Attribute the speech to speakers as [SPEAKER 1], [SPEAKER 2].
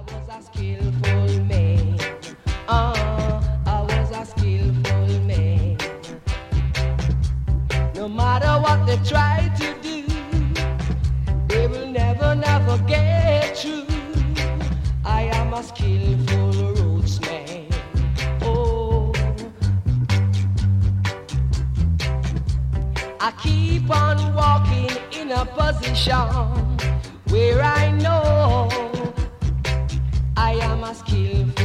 [SPEAKER 1] was a skillful man. I was a skillful man. No matter what they try to do, they will never, never get through. I am a skillful rootsman. Oh, I keep on walking in a position where I know I am a skillful